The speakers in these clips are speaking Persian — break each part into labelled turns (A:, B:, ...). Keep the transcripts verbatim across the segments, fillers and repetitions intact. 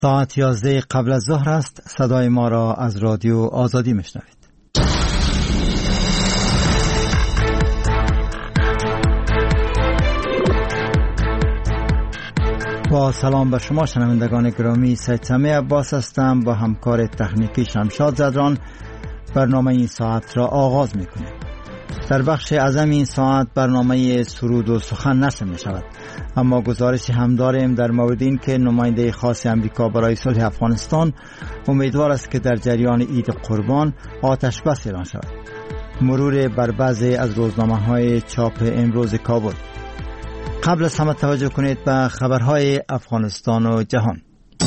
A: ساعت یازده قبل از ظهر است. صدای ما را از رادیو آزادی میشنوید. با سلام به شما شنوندگان گرامی، سید سمیع عباس هستم. با همکار تکنیکی شمشاد زدران برنامه این ساعت را آغاز میکنیم. در بخش اعظم این ساعت برنامه سرود و سخن نشر می شود، اما گزارشی هم داریم در مورد این که نماینده خاص امریکا برای صلح افغانستان امیدوار است که در جریان عید قربان آتش بس اعلان شود. مرور بر بعضی از روزنامه‌های چاپ امروز کابل. قبل از همه توجه کنید به خبرهای افغانستان و جهان.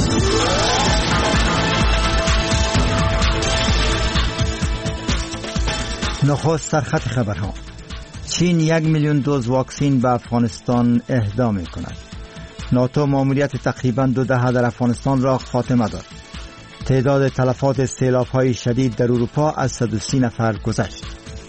A: نخست سرخط خبرها. چین یک میلیون دوز واکسین به افغانستان اهدا می کند. ناتو ماموریت تقریبا دو دهه در افغانستان را خاتمه داد. تعداد تلفات سیلاب‌های شدید در اروپا از صد و سی نفر گذشت.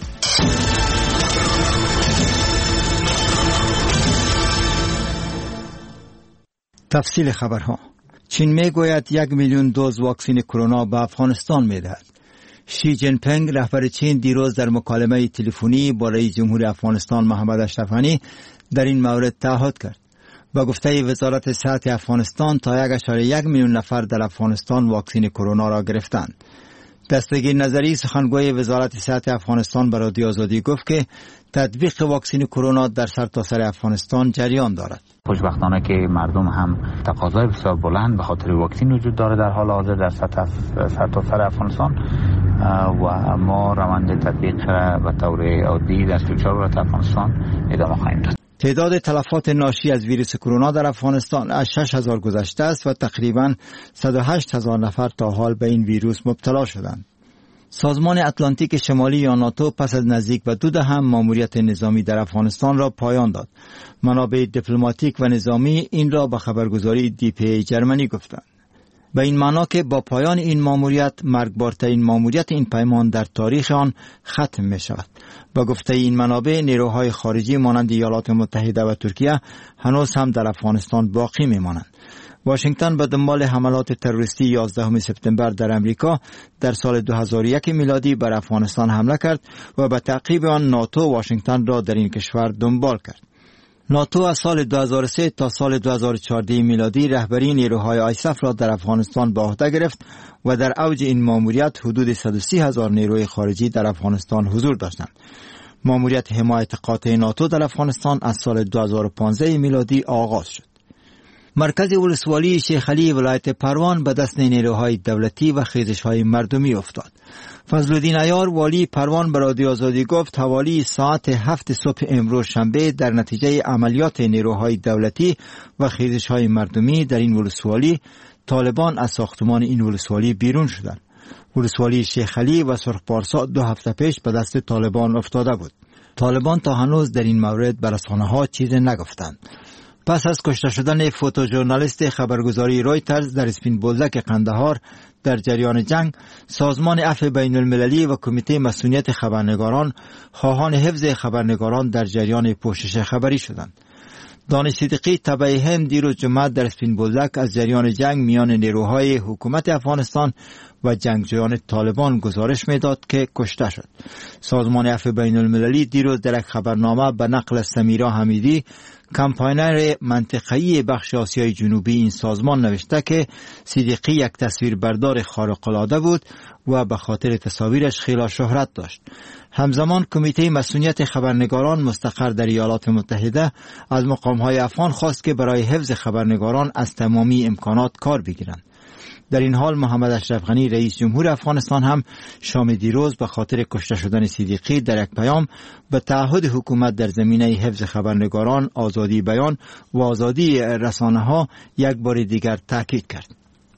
A: تفصیل خبرها. چین می گوید یک میلیون دوز واکسین کرونا به افغانستان می دهد. شی جین پینگ رهبر چین دیروز در مکالمه تلفنی با رئیس جمهور افغانستان محمد اشرف غنی در این مورد تعهد کرد. با گفته وزارت صحت افغانستان تا یک ممیز یک میلیون نفر در افغانستان واکسین کرونا را گرفتند. دستگیر نظری سخنگوی وزارت صحت افغانستان به رادیو آزادی گفت که تطبیق واکسین کرونا در سرتاسر افغانستان جریان دارد.
B: خوشبختانه که مردم هم تقاضای بسیار بلند به خاطر واکسین وجود داره در حال حاضر در سرتاسر افغانستان و ما روند تطبیق به طور عادی در سی و چهار ولایت افغانستان ادامه خواهیم داد.
A: تعداد تلفات ناشی از ویروس کرونا در افغانستان از شش هزار گذشته است و تقریباً صد و هشت هزار نفر تا حال به این ویروس مبتلا شدند. سازمان اتلانتیک شمالی یا ناتو پس از نزدیک به دو دهه ماموریت نظامی در افغانستان را پایان داد. منابع دیپلماتیک و نظامی این را به خبرگزاری دی پی ای جرمنی گفتند. به این معنا که با پایان این ماموریت مرگبارترین ماموریت این پیمان در تاریخ آن ختم می شود. با گفته این منابع نیروهای خارجی مانند ایالات متحده و ترکیه هنوز هم در افغانستان باقی می مانند. واشنگتن به دنبال حملات تروریستی یازدهم سپتامبر در امریکا در سال دو هزار و یک میلادی بر افغانستان حمله کرد و به تعقیب آن ناتو واشنگتن را در این کشور دنبال کرد. ناتو از سال دو هزار و سه تا سال دو هزار و چهارده میلادی رهبری نیروهای آیساف را در افغانستان به عهده گرفت و در اوج این ماموریت حدود صد و سی هزار نیروی خارجی در افغانستان حضور داشتند. ماموریت حمایت قاطع ناتو در افغانستان از سال دو هزار و پانزده میلادی آغاز شد. مرکز ولسوالی شیخ علی ولایت پروان به دست نیروهای دولتی و خیزش‌های مردمی افتاد. فضلالدین عیار والی پروان به رادیو آزادی گفت حوالی ساعت هفت صبح امروز شنبه در نتیجه عملیات نیروهای دولتی و خیزش‌های مردمی در این ولسوالی طالبان از ساختمان این ولسوالی بیرون شدند. ولسوالی شیخ علی و سرخپارسا دو هفته پیش به دست طالبان افتاده بود. طالبان تا هنوز در این مورد به رسانه‌ها چیزی نگفتند. پس از کشته شدن فوتوژورنالیست خبرگزاری رویترز در اسپین بولدک قندهار در جریان جنگ، سازمان عفو بین المللی و کمیته مسئولیت خبرنگاران خواهان حفظ خبرنگاران در جریان پوشش خبری شدند. دانش صدیقی تبعی هم دیروز جمعه در اسپین بولدک از جریان جنگ میان نیروهای حکومت افغانستان و جنگجویان طالبان گزارش میداد که کشته شد. سازمان عفو بین المللی دیروز در یک خبرنامه به نقل از سمیرا حمیدی کمپاینر منطقه‌ای بخش آسیای جنوبی این سازمان نوشته که صدیقی یک تصویربردار خارق‌العاده بود و به خاطر تصاویرش خیلی شهرت داشت. همزمان کمیته مسئولیت خبرنگاران مستقر در ایالات متحده از مقام‌های افغان خواست که برای حفظ خبرنگاران از تمامی امکانات کار بگیرند. در این حال محمد اشرف غنی رئیس جمهور افغانستان هم شام دیروز به خاطر کشته شدن صدیقی در یک پیام به تعهد حکومت در زمینه حفظ خبرنگاران، آزادی بیان و آزادی رسانه‌ها یک بار دیگر تاکید کرد.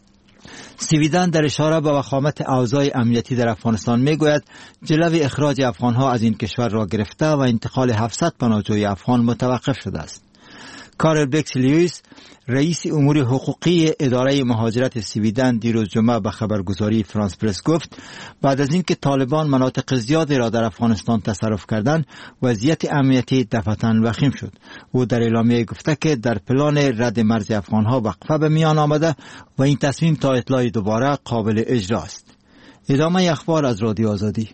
A: سویدن در اشاره به وخامت اوضاع امنیتی در افغانستان میگوید جلوی اخراج افغانها از این کشور را گرفته و انتقال هفتصد پناهجوی افغان متوقف شده است. کارل بکس لیویس رئیس امور حقوقی اداره مهاجرت سویدن دیروز جمعه به خبرگزاری فرانس پرس گفت بعد از اینکه طالبان مناطق زیادی را در افغانستان تصرف کردند وضعیت امنیتی دفعتاً وخیم شد. او در اعلامیه گفته که در پلان رد مرز افغانها وقفه به میان آمده و این تصمیم تا اطلاع دوباره قابل اجرا است. ادامه اخبار از رادیو آزادی.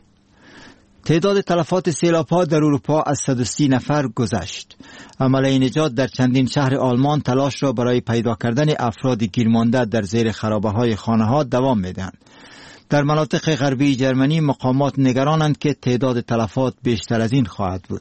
A: تعداد تلفات سیلاب‌ها در اروپا از صد و سی نفر گذشت. عمله نجات در چندین شهر آلمان تلاش را برای پیدا کردن افراد گیرمانده در زیر خرابه‌های خانه‌ها دوام می‌دهند. در مناطق غربی جرمنی مقامات نگرانند که تعداد تلفات بیشتر از این خواهد بود.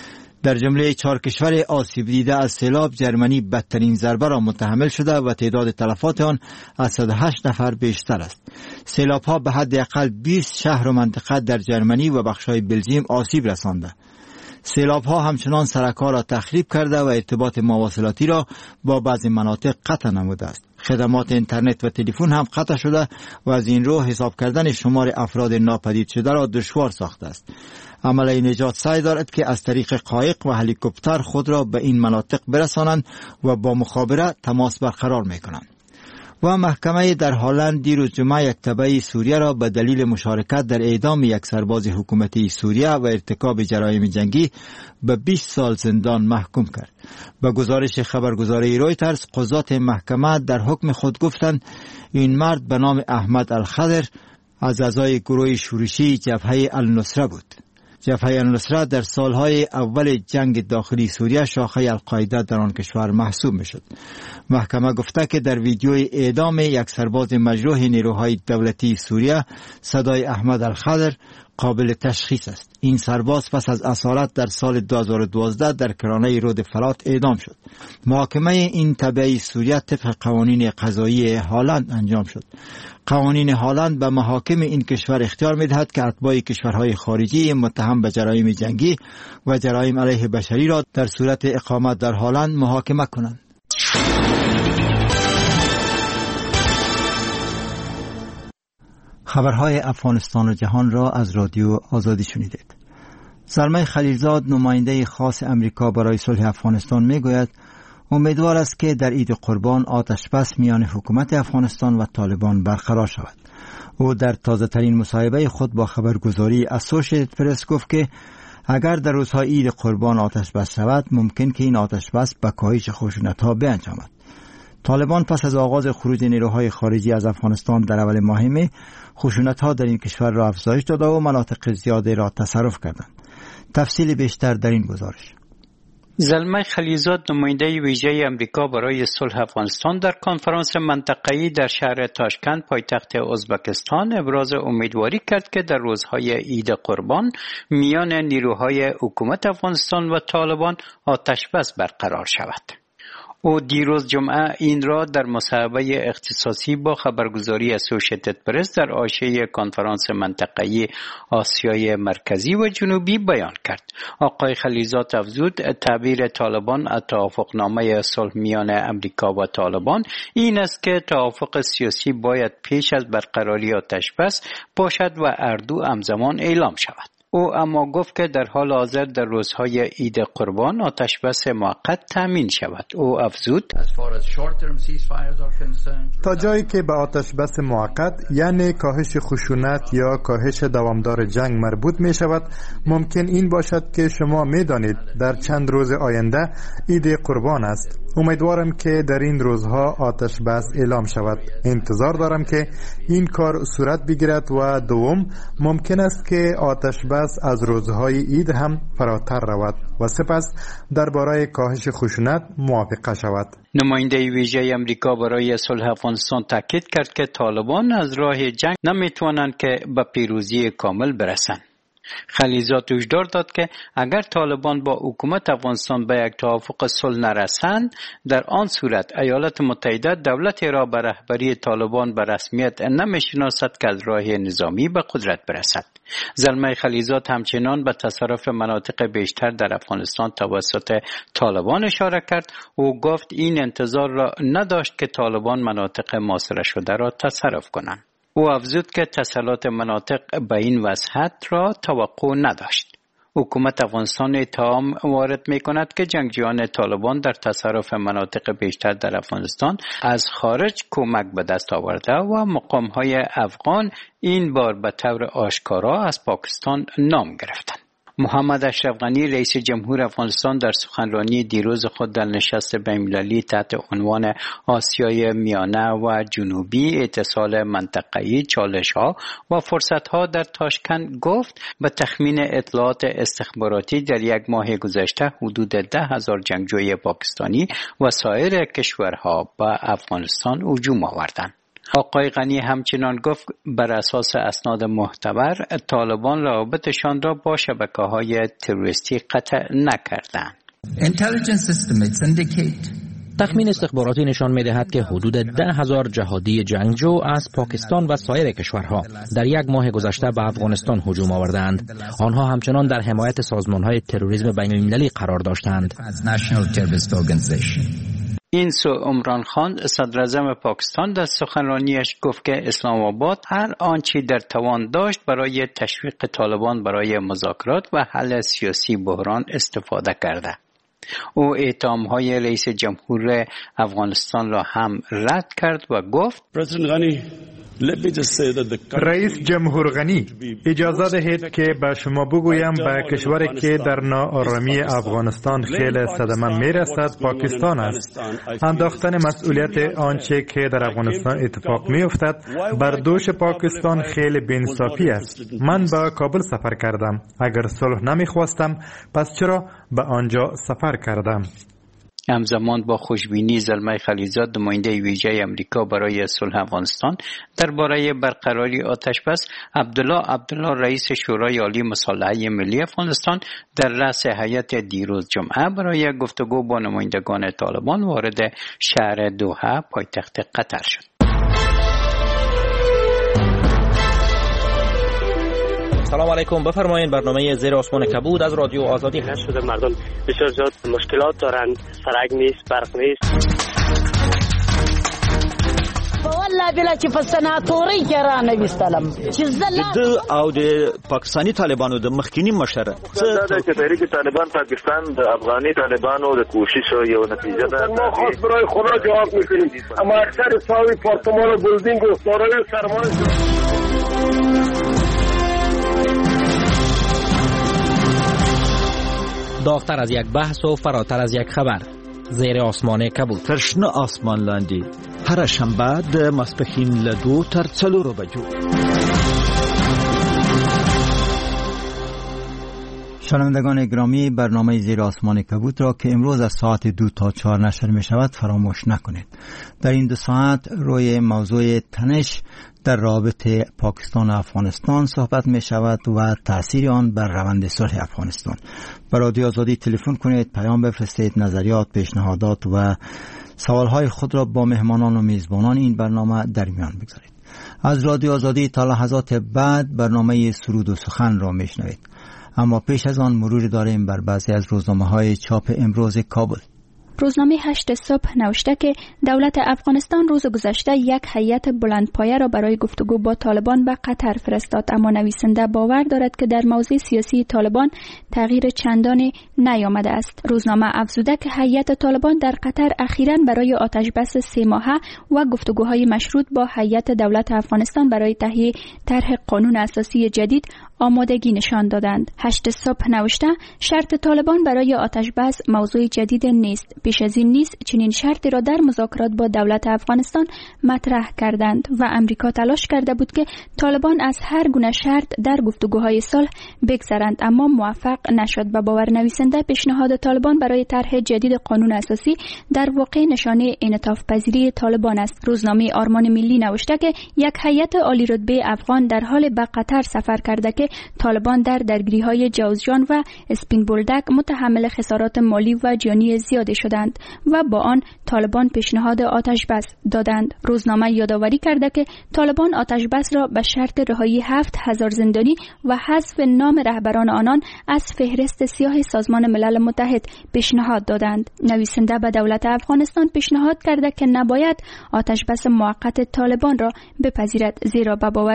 A: در جمله چهار کشور آسیب دیده از سیلاب جرمنی بدترین ضربه را متحمل شده و تعداد تلفات آن از صد و هشت نفر بیشتر است. سیلاب‌ها به حداقل بیست شهر و منطقه در جرمنی و بخش‌های بلژیم آسیب رسانده. سیلاب‌ها همچنان سرک‌ها را تخریب کرده و ارتباط مواصلاتی را با بعضی مناطق قطع نموده است. خدمات اینترنت و تلفن هم قطع شده و از این رو حساب کردن شمار افراد ناپدید شده را دشوار ساخته است. عمله نجات سعی دارد که از طریق قایق و هلیکوپتر خود را به این مناطق برسانند و با مخابره تماس برقرار می‌کنند. و محکمه در هلند دیروز جمعه یک تبع سوریه را به دلیل مشارکت در اعدام یک سرباز حکومتی سوریه و ارتکاب جرایم جنگی به بیست سال زندان محکوم کرد. به گزارش خبرگزاری رویترز قضات محکمه در حکم خود گفتند این مرد به نام احمد الخضر از اعضای گروه شورشی جبهه النصره بود. جبهه النصره در سالهای اول جنگ داخلی سوریه شاخه القاعده در آن کشور محسوب میشد. محکمه گفته که در ویدیوی اعدام یک سرباز مجروح نیروهای دولتی سوریه صدای احمد الخضر قابل تشخیص است. این سرباز پس از اسارت در سال دو هزار و دوازده در کرانه رود فرات اعدام شد. محاکمه این تبع سوریه طبق قوانین قضایی هلند انجام شد. قوانین هلند به محاکم این کشور اختیار می‌دهد که اتباع کشورهای خارجی متهم به جرایم جنگی و جرایم علیه بشری را در صورت اقامت در هلند محاکمه کنند. خبرهای افغانستان و جهان را از رادیو آزادی شنیدید. زلمه خلیلزاد نماینده خاص امریکا برای صلح افغانستان میگوید امیدوار است که در عید قربان آتش بس میان حکومت افغانستان و طالبان برقرار شود. او در تازه ترین مصاحبه خود با خبرگزاری اسوشیتد پرس گفت که اگر در روزهای عید قربان آتش بس شود ممکن که این آتش بس به کاهش خشونت‌ها بیانجامد. طالبان پس از آغاز خروج نیروهای خارجی از افغانستان در اول ماه می خشونت‌ها در این کشور را افزایش داده و مناطق زیادی را تصرف کردند. تفصیل بیشتر در این گزارش.
C: زلمه خلیلزاد نماینده ویژه امریکا برای صلح افغانستان در کنفرانس منطقه‌ای در شهر تاشکند پایتخت ازبکستان ابراز امیدواری کرد که در روزهای عید قربان میان نیروهای حکومت افغانستان و طالبان آتش بس برقرار شود. او دیروز جمعه این را در مصاحبه اختصاصی با خبرگزاری اسوشیتد پرس در حاشیه کنفرانس منطقه‌ای آسیای مرکزی و جنوبی بیان کرد. آقای خلیلزاد افزود تعبیر طالبان از توافقنامه صلح میان امریکا و طالبان این است که توافق سیاسی باید پیش از برقراری آتش بس باشد و اردو همزمان اعلام شود. او اما گفت که در حال حاضر در روزهای عید قربان آتش بس موقت تامین شود. او افزود
D: تا جایی که به آتش بس موقت یعنی کاهش خشونت یا کاهش دوامدار جنگ مربوط می شود ممکن این باشد که شما می دانید در چند روز آینده عید قربان است. امیدوارم که در این روزها آتش بس اعلام شود. انتظار دارم که این کار صورت بگیرد و دوم ممکن است که آتش بس از روزهای عید هم فراتر رود و سپس درباره کاهش خشونت موافقه شود.
C: نماینده ویژه امریکا برای صلح افغانستان تاکید کرد که طالبان از راه جنگ نمیتوانند که به پیروزی کامل برسند. خلیلزاد هشدار داد که اگر طالبان با حکومت افغانستان به یک توافق صلح نرسند در آن صورت ایالات متحده دولتی را به رهبری طالبان به رسمیت نمیشناسد که از راه نظامی به قدرت برسد. زلمه خلیلزاد همچنان به تصرف مناطق بیشتر در افغانستان توسط طالبان اشاره کرد. او گفت این انتظار را نداشت که طالبان مناطق محاصره شده را تصرف کنند. او افزود که تسلط مناطق به این وسعت را توقع نداشت. حکومت افغانستان اتهام وارد می کند که جنگجویان طالبان در تصرف مناطق بیشتر در افغانستان از خارج کمک به دست آورده و مقام‌های افغان این بار به طور آشکارا از پاکستان نام گرفتند. محمد اشرف غنی رئیس جمهور افغانستان در سخنرانی دیروز خود در نشست بین‌المللی تحت عنوان آسیای میانه و جنوبی، اتصال منطقه‌ای، چالش‌ها و فرصت‌ها در تاشکند گفت به تخمین اطلاعات استخباراتی در یک ماه گذشته حدود ده هزار جنگجوی پاکستانی و سایر کشورها به افغانستان هجوم آوردند. آقای غنی همچنان گفت بر اساس اسناد معتبر طالبان رابطشان را با شبکه‌های تروریستی قطع نکردند.
E: تخمین استخباراتی نشان می‌دهد که حدود ده هزار جهادی جنگجو از پاکستان و سایر کشورها در یک ماه گذشته به افغانستان هجوم آوردند. آنها همچنان در حمایت سازمان‌های تروریسم بین‌المللی قرار داشتند.
C: این سو عمران خان صدراعظم پاکستان در سخنرانیش گفت که اسلام آباد هر آنچه در توان داشت برای تشویق طالبان برای مذاکرات و حل سیاسی بحران استفاده کرده. او اتهام‌های رئیس جمهور افغانستان را هم رد کرد و گفت
D: رئیس جمهور غنی، اجازه دهید که به شما بگویم به کشوری که در ناآرامی افغانستان خیلی صدمه میرسد پاکستان است. انداختن مسئولیت آنچه که در افغانستان اتفاق میافتد بر دوش پاکستان خیلی بی‌انصافی است. من به کابل سفر کردم. اگر صلح نمیخواستم پس چرا به آنجا سفر کردم؟
C: همزمان با خوشبینی زلمه خلیزاد نماینده ویژه امریکا برای صلح افغانستان درباره برقراری آتشبس، عبدالله عبدالله رئیس شورای عالی مصالحه ملی افغانستان در رأس هیئت دیروز جمعه برای گفتگو با نمایندگان طالبان وارد شهر دوحه پایتخت قطر شد.
E: سلام علیکم، بفرمایید. برنامه زیر آسمان کبود از رادیو آزادی
F: هست. شده مردم بسیار زیاد مشکلات دارند، سرک نیست، برق نیست.
G: والله بلا چې په سناتوري کې را نوستلم چې
H: د او د پاکستانی طالبانو د مخکینی مشر
I: څه د تحریک طالبان پاکستان د افغاني طالبانو د کوشش یو نتیجه ده.
J: ما خاص برای خدا جواب میکنیم. اما اکثر ساوی پارتمان و بلدینگ و دارای سرمایه
E: داغتر از یک بحث و فراتر از یک خبر، زیر آسمان کبود.
H: ترشنه آسمان لاندی هر شنبه د ماسپښین له دو تر څلورو بجو.
A: شنوندگان گرامی، برنامه زیر آسمان کبود را که امروز از ساعت دو تا چهار نشر می شود فراموش نکنید. در این دو ساعت روی موضوع تنش در رابطه پاکستان و افغانستان صحبت می شود و تأثیر آن بر روند صلح افغانستان. به رادیو آزادی تلفن کنید، پیام بفرستید، نظریات، پیشنهادات و سوالهای خود را با مهمانان و میزبانان این برنامه در میان بگذارید. از رادیو آزادی تا لحظات بعد برنامه سرود و سخن را می شنوید. اما پیش از آن مرور داریم بر بعضی از روزنامه‌های چاپ امروز کابل.
K: روزنامه هشت صبح نوشته که دولت افغانستان روز گذشته یک هیئت بلندپایه را برای گفتگو با طالبان به قطر فرستاد، اما نویسنده باور دارد که در موضوع سیاسی طالبان تغییر چندانی نیامده است. روزنامه افزوده که هیئت طالبان در قطر اخیراً برای آتشبس سه ماهه و گفتگوهای مشروط با هیئت دولت افغانستان برای تهیه طرح قانون اساسی جدید آمادگی نشان دادند. هشت صبح نوشته شرط طالبان برای آتشبس موضوع جدید نیست. پیش از این نیز چنین شرطی را در مذاکرات با دولت افغانستان مطرح کردند و امریکا تلاش کرده بود که طالبان از هر گونه شرط در گفتگوهای صلح بگذرند، اما موفق نشد. به باور نویسنده پیشنهاد طالبان برای طرح جدید قانون اساسی در واقع نشانه انعطاف پذیری طالبان است. روزنامه آرمان ملی نوشته که یک هیئت عالی رتبه افغان در حال به قطر سفر کرده که طالبان در درگیری‌های جوزجان و اسپین بولدک متحمل خسارات مالی و جانی زیادی شدند و با آن طالبان پیشنهاد آتش بس دادند. روزنامه یادآوری کرده که طالبان آتش بس را به شرط رهایی هفت هزار زندانی و حذف نام رهبران آنان از فهرست سیاه سازمان ملل متحد پیشنهاد دادند. نویسنده به دولت افغانستان پیشنهاد کرده که نباید آتش بس موقت طالبان را بپذیرد، زیرا به باور او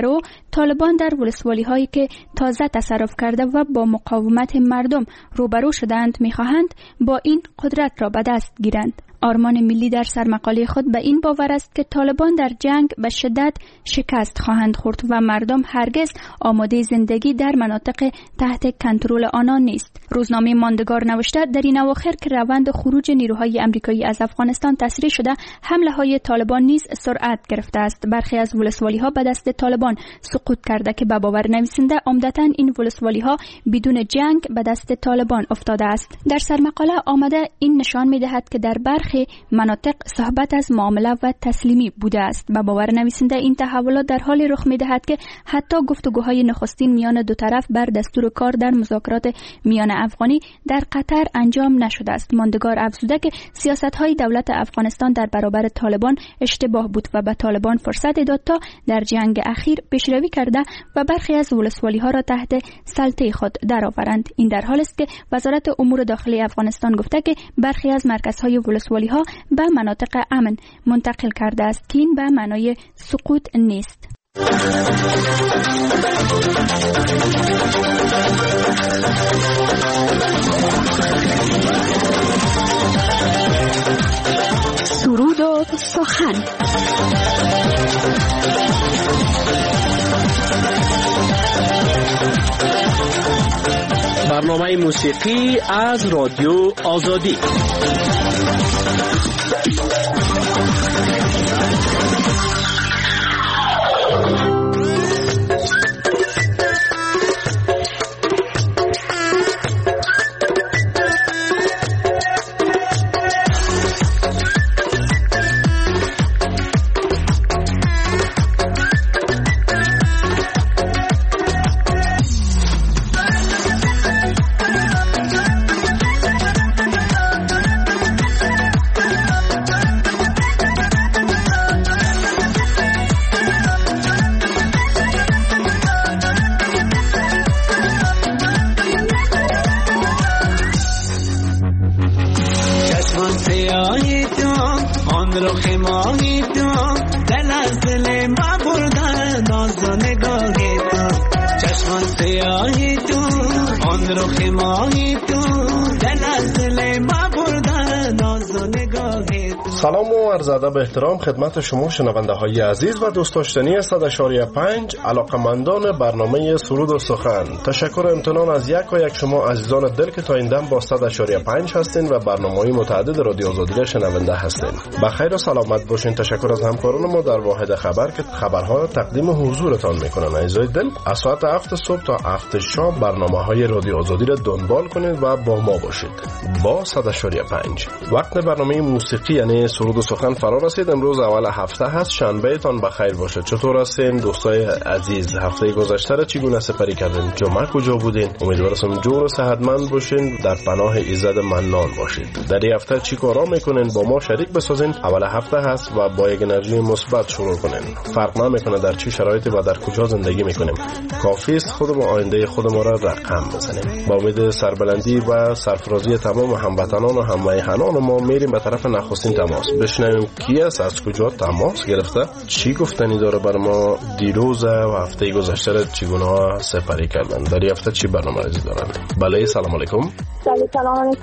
K: طالبان در ولسوالی هایی که تازه تصرف کرده و با مقاومت مردم روبرو شدند میخواهند با این قدرت را به دست گیرند. آرمان ملی در سرمقاله خود به این باور است که طالبان در جنگ به شدت شکست خواهند خورد و مردم هرگز آماده زندگی در مناطق تحت کنترل آنان نیست. روزنامه ماندگار نوشته در این اواخر که روند خروج نیروهای آمریکایی از افغانستان تسریع شده، حمله های طالبان نیز سرعت گرفته است. برخی از ولسوالی ها به دست طالبان سقوط کرده که به باور نویسنده عمدتاً این ولسوالی ها بدون جنگ به دست طالبان افتاده است. در سرمقاله آمده این نشان می‌دهد که در برخی مناطق صحبت از معامله و تسلیمی بوده است. به باور نویسنده این تحولات در حال رخ می‌دهد که حتی گفتگوهای نخستین میان دو طرف بر دستور کار در مذاکرات میان افغانی در قطر انجام نشده است. ماندگار افزوده که سیاست‌های دولت افغانستان در برابر طالبان اشتباه بود و به طالبان فرصت داد تا در جنگ اخیر پیشروی کرده و برخی از ولسوالی‌ها را تحت سلطه خود درآورند. این در حالی است که وزارت امور داخلی افغانستان گفته که برخی از مرکزهای ولسوالی ها به مناطق امن منتقل کرده است که این به معنای سقوط نیست.
L: سرود و سخن. برنامه موسیقی از رادیو آزادی.
M: سلام و عرض ادب و احترام خدمت شما شنونده های عزیز و دوست داشتنی صد و شش و پنج علاقمندان برنامه سرود و سخن. تشکر و امتنان از یک و یک شما عزیزان دل که تا این دم با صد و شش و پنج هستین و برنامه‌های متعدد رادیو آزادی را شنونده هستین. بخیر و سلامت باشین. تشکر از همکاران ما در واحد خبر که خبرها را تقدیم حضورتان میکنن. عزیزای دل، از ساعت هفت صبح تا هفت شام برنامه‌های رادیو آزادی را دنبال کنید و با ما باشید. با صد و شش و پنج وقت برنامه موسیقی یعنی سرود و سخن فرا رسید. امروز اول هفته هست. شنبه تان بخیر باشه. چطور هستین دوستای عزیز؟ هفته گذشته را چگونه سپری کردین؟ جمعه کجا بودین؟ امیدوارم جور و صحتمند باشین، در پناه ایزد منان باشید. در این هفته چی کارا میکنین؟ با ما شریک بسازین. اول هفته هست و با یک انرژی مثبت شروع کنین. فرق نمیکنه در چه شرایطی و در کجا زندگی میکنیم. کافی است خود و آینده خود ما را رقم بزنیم. با امید سربلندی و سرفرازی تمام هموطنان و همراهان ما میریم به طرف نخستین تماس. بشنویم کی است، از کجا تماس گرفته، چی گفتنی داره بر ما دیروز و هفته گذشته را چگونه سپری کردن، در این هفته چی برنامه‌ریزی دارن. بله سلام علیکم.
N: سلام علیکم.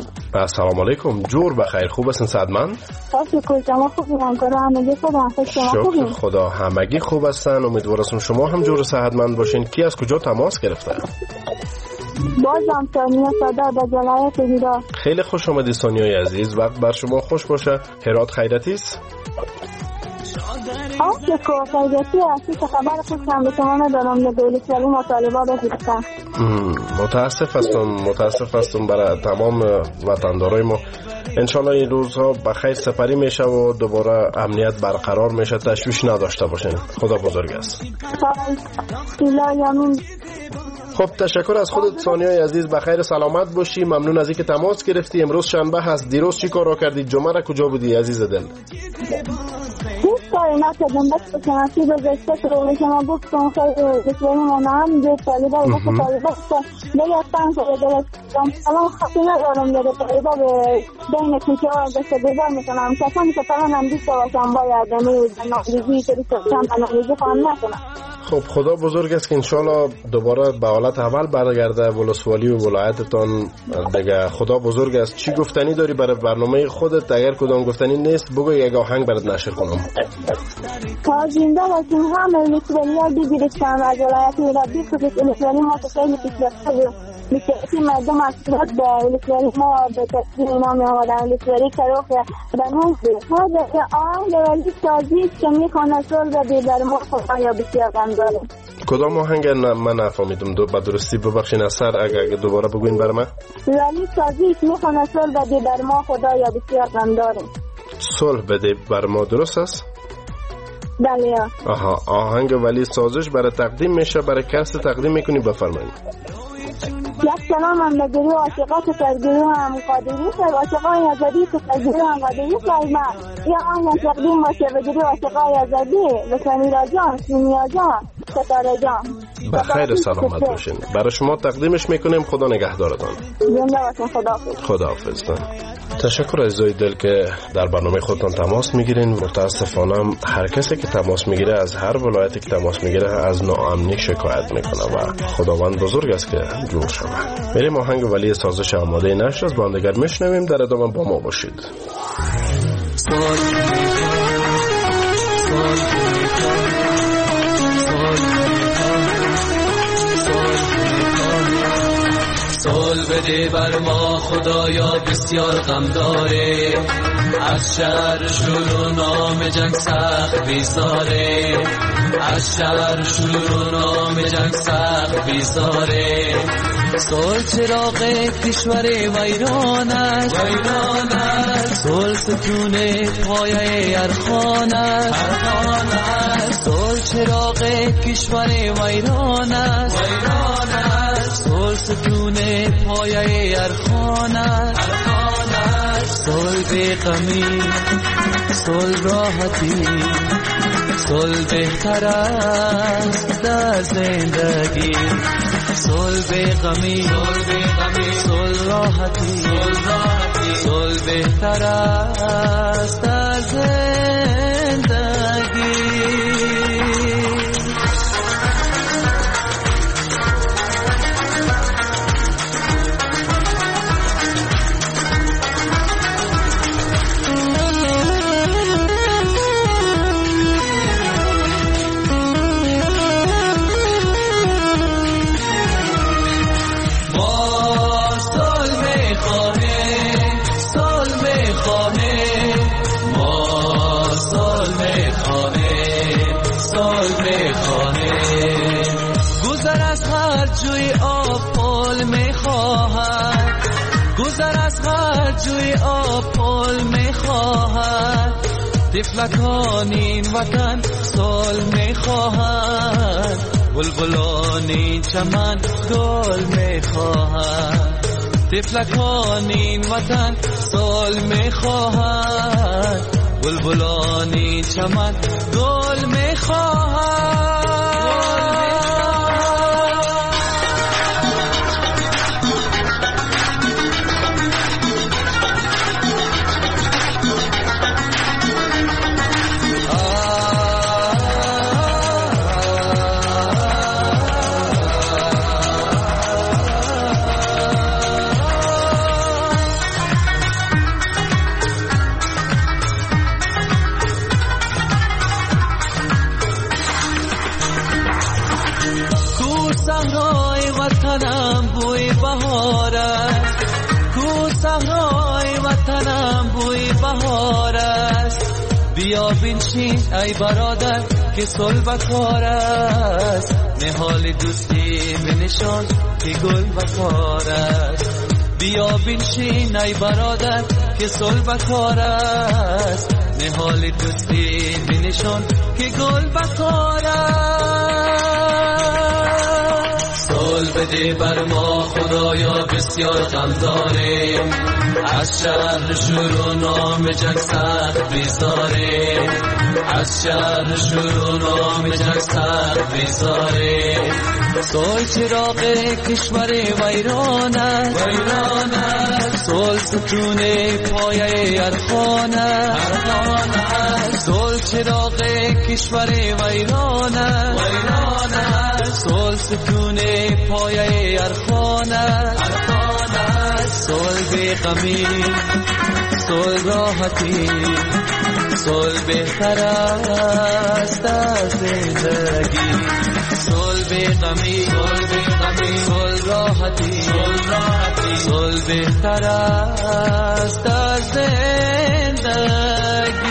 M: سلام علیکم. جور بخیر، خوب هستین؟ صحتمند؟
N: شکر شما خوبین؟ همگی خوب هستن؟ شما خوبین؟
M: خدا همگی خوب هستن. امیدوارم شما هم جور صحتمند باشین. کی از کجا تماس گرفته؟
N: بازم ثانیه صدا در جلایت هرات.
M: خیلی خوش آمدید ثانیه عزیز. وقت بر شما خوش باشه. هرات خیرتی است؟
N: آه شکر خیرتی هستی که خبر خوشم به شما ندارم. به دولت ولی مطالبه بگیرستم.
M: متاسف هستم متاسف هستم برای تمام وطندارای ما. انشالله این روزها بخیر سپری میشه و دوباره امنیت برقرار میشه. تشویش نداشته باشین. خدا بزرگ است. خب تشکر از خودت ثانیه عزیز. بخیر سلامت باشی. ممنون از اینکه تماس گرفتی. امروز شنبه هست. دیروز چی کارا کردی؟ جمعه را کجا بودی عزیز دل؟
N: هیچ کاری نکردم. بس بکناسی گذشته که روی شما گفتم خیلی بسیاری منام دید طالبه و بس طالبه دیگه اتن که دلستم الان خطی ندارم دیگه طالبه به بین کچه ها دست بیدار میکنم کسانی که تمام هم دیسته باشم باید نمیز ناریزی که دیسته باشم ناریزی خواهم نکنم.
M: خب خدا بزرگ است که انشالله دوباره به حالت اول برگرده ولسوالی و ولایتتان دیگه. خدا بزرگ است. چی گفتنی داری برای برنامه خودت؟ اگر کدام گفتنی نیست بگو یک آهنگ برات نشر کنم.
N: تا زنده باشیم همه ولسوالی ها بگیرستان و از ولایت میرابی خودت ولسوالی ما تو خیلی پیشرفته میشه که مردم اصلاحات به ولسوالی ما به تصویر اینا می آمدن. ولسوالی کروخ بنوز ما در آهنگ ولی سازی که میخوانه سول و بیدر ما خدایا بسیار غم داره.
M: کدام آهنگ؟ من نفهمیدم دو به درستی ببخشین اثر اگر دوباره بگوین برای من.
N: ولی سازی که میخوانه سول و بیدر ما خدایا بسیار غم داره.
M: صلح بده بر ما درست است؟
N: بله.
M: آها آهنگ ولی سازش برای تقدیم میشه. برای کسی تقدیم میکنی بفرمایید.
N: یک سلام هم لگری و عاشقات سرگیری هم قادری سر عاشقای ازادی سرگیری هم قادری سر من یا آن تقدیم باشه بگیری عاشقای ازادی بسنی را جان سینیا جان ستاره جان
M: بخیر سلامت باشین. برای شما تقدیمش میکنیم. خدا نگهدارتان.
N: زنده باشین. خداحافظ.
M: خداحافظ. تشکر عزیزای دل که در برنامه خودتان تماس میگیرین. متاسفانه هر کسی که تماس میگیره از هر ولایتی که تماس میگیره از ناامنی شکایت میکنه و خداوند بزرگ است که دور شود. میریم آهنگ ولی سازش آماده نشد از باندگر میشنویم. در ادامه با ما باشید.
O: سال بده بر ما خدایا بسیار غم داره. از شهر شروع نام جنگ سخت بیزاره. از شهر شروع نام جنگ سخت بیزاره. سال چراغ کشور ویرانش ویرانش. سال ستون پایه ارخانش ارخانش. سال چراغ کشور ویرانش ویرانش. سال ستون پایه ارخانش ارخانش. سال بی غمی سال راحتی سال بهتر است در زندگی. سال بی غمی سال راحتی سال بهتر است در زندگی. جوی آپل میخواهد. طفلکان این وطن سال میخواهد. بلبلان این چمن گل میخواهد. طفلکان این وطن سال میخواهد. بلبلان این چمن گل میخواهد. بیا بنشین ای برادر که صلح بکار است. نهال دوستی بنشان که گل بکار است. بیا بنشین ای برادر که صلح بکار است. نهال دوستی بنشان که گل بکار است. سال بده بر ما خدایا بسیار غم داره. از شهر شروع نام جنگ سخت بیزاره از شهر شروع نام جنگ سخت بیزاره سول چراغ کشور ویران است ویران است سول ستون پایه ارخان است سول چراغ کشور ویران است ویران است سول ستون پایه ارخان است سول بی غمی سول راحتی سول بهتر است از زندگی سول بی غمی سول بی غمی سول راحتی سول راحتی سول بهتر است از زندگی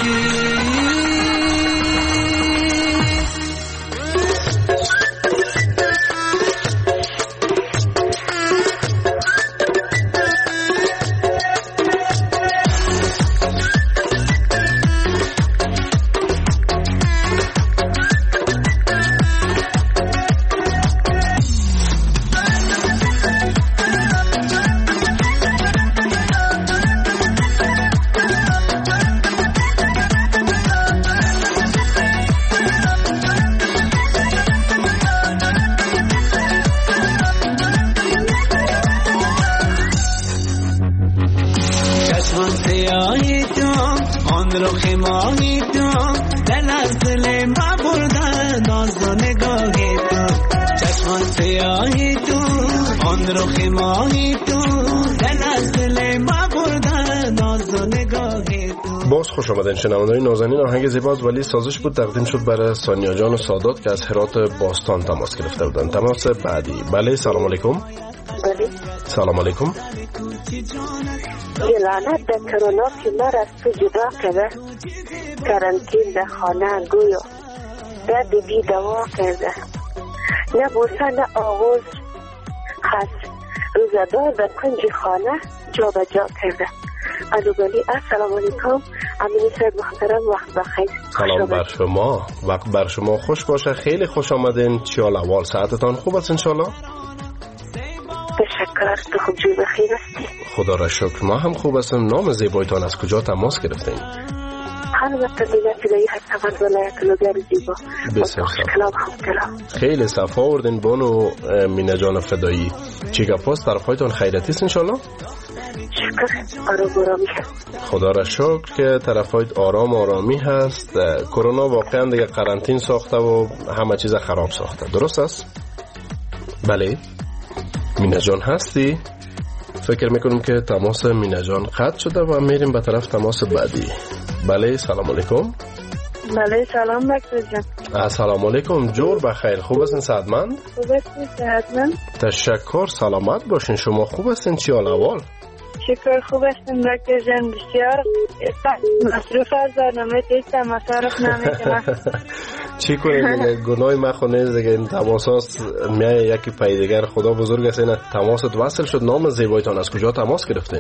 M: باز خوش آمدین شنوندگان نازنین. آهنگ زیباز ولی سازش بود تقدیم شد برای سانیا جان و سادات که از هرات باستان تماس گرفته بودند. تماس بعدی. بله سلام علیکم.
P: بله
M: سلام علیکم.
P: یه لعنت در کرونا که مر از تو جدا کرده کرانتین در خانه گویا درد بی دوا کرده نه بوسه نه آغوز هست روزدار در کنج خانه جا به جا کرده. الو بلی السلام علیکم. امین صاحب محترم وقت بخیر.
M: سلام بر شما. وقت بر شما خوش باشه. خیلی خوش آمدین. چیال احوال؟ ساعتتان خوب است انشالله؟
P: تشکر. تو خوب جو بخیر هستی؟
M: خدا را شکر ما هم خوب هستم. نام زیبایتان از کجا تماس گرفتین؟
P: البته دیگه فدایی هستم از ولایت لوگر زیبا.
M: بسیار خیلی صفا آوردین بانو مینه جان فدایی. چی گپاست؟ طرفایتان خیرتی است انشالله؟
P: شکر آرام آرامی هست.
M: خدا را شکر که طرفایت آرام آرامی هست. کرونا واقعا دیگه قرنطین ساخته و همه چیز خراب ساخته. درست است؟ بله مینه جان هستی؟ فکر میکنم که تماس مینه جان قطع شده و میریم به طرف تماس بعدی. بله سلام علیکم.
P: بله سلام دکتر جان.
M: السلام علیکم. جور بخیر. خوب هستین صحتمند؟
P: خوب هستین صحتمند؟
M: تشکر. سلامت باشین. شما خوب هستین؟ چی حال احوال؟
P: شکر خوب هستیم دکتر جان. بسیار مصروف از برنامه تیستم مصارف نمیکنم.
M: چی کنیم دیگه گناه مخونه دیگه. این تماسات میای یکی پای دیگر. خدا بزرگ است. این تماست وصل شد. نام زیبایتان از کجا تماس گرفتین؟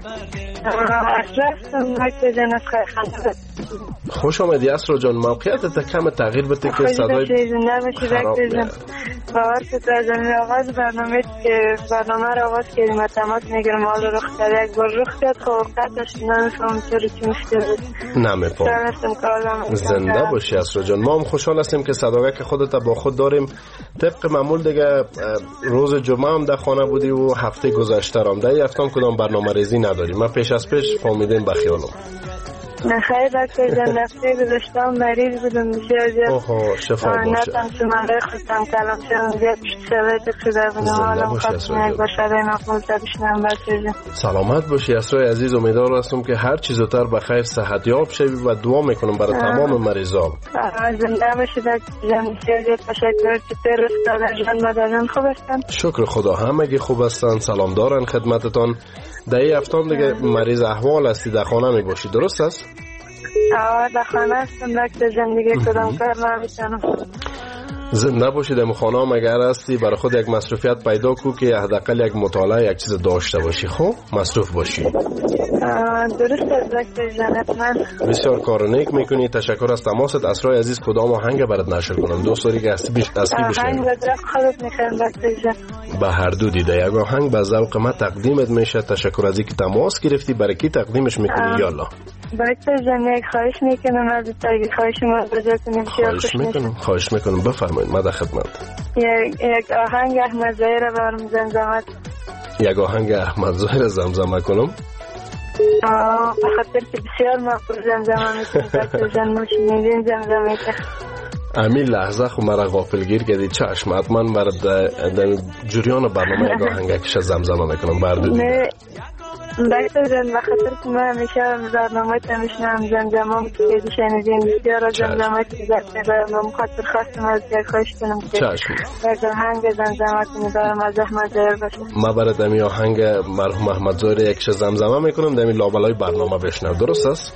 P: اشرف دکتر جان از خیرخانه.
M: خوش آمدی اسرا جان. موقعیت کم تغییر بده که صدای
P: خراب میاد. باور کنید از آغاز برنامه که برنامه رو آغاز کردیم و تماس میگیرم حال رخ کرد یک بار رخ کرد خب قطعش نمیفهم چرا چی مشکل بود.
M: نمیفهم. زنده باشی اسرا جان. ما هم خوشحال هستیم که صداقه که خودت با خود داریم. طبق معمول دیگه روز جمعه هم در خانه بودی و هفته گذشته هم در این هفته هم کدام برنامه ریزی نداریم. من پیش از پیش فهمیدیم بخیالم.
P: نه خیر دکتر جان. هفته گذشته مریض بودم بسیار زیاد.
M: اوه شفا باشه.
P: نتم شماره خودم کلام شدم زیاد شوید شده بودم. حالا خواستم یک باشده مقبول بشنم دکتر جان.
M: سلامت باشی اسرای عزیز. امیدوار هستم که هر چیز زودتر بخیر صحت یاب شوی و دعا میکنم برای تمام مریضان.
P: زنده باشی دکتر جان. بسیار زیاد تشکر. چطور است جان مادران خوب هستن؟
M: شکر خدا همگی خوب هستن. سلام دارن خدمتتان. در این هفته دیگه مریض احوال هستی در خانه می باشی درست است؟
Q: آه در خانه هستم دکتر جان، دیگه کدام کار نمیتونم.
M: زنده باشی در خانه هم اگر هستی برای خود یک مصروفیت پیدا کو که حداقل یک مطالعه یک چیز داشته باشی. خب مصروف باشی.
Q: درست است دکتر جان. حتما.
M: بسیار کار نیک میکنی. تشکر از تماست. اسرای عزیز کدام آهنگ برات نشر کنم؟ دوست داری که اصلی اصلی بشنوی؟
Q: آهنگ بدرخ خودت میخوام دکتر جان.
M: به هر دو دیده یک آهنگ به ذوق ما تقدیمت میشه. تشکر از اینکه تماس گرفتی. برای کی تقدیمش میکنی؟ یالا
Q: دکتر جان یک خواهش میکنم از تایی خواهش ما بجا کنیم.
M: خواهش میکنم خواهش میکنم بفرمایید. ما در خدمت.
Q: یک یک آهنگ احمد ظاهر برام زمزمه. یک
M: آهنگ احمد ظاهر زمزمه کنم.
Q: آه بخاطر که بسیار مقبول زمزمه میکنم دکتر جان. مشنیدین زمزمه که
M: امی لحظه خو مرا غافلگیر کردی. چشم حتما برای در جریان برنامه یک آهنگ کش زمزمه میکنم. بردو
Q: دکتر جان بخاطر که من همیشه برنامه تمیشنم زمزمه که شنیدین بسیار از زمزمه که دکتر من خاطر خواستم از یک خواهش کنم که یک آهنگ زمزمه کنی برام از احمد ظاهر باشه.
M: ما برای دمی آهنگ مرحوم احمد ظاهر یکش زمزمه میکنم. دمی لابلای برنامه بشنو. درست است؟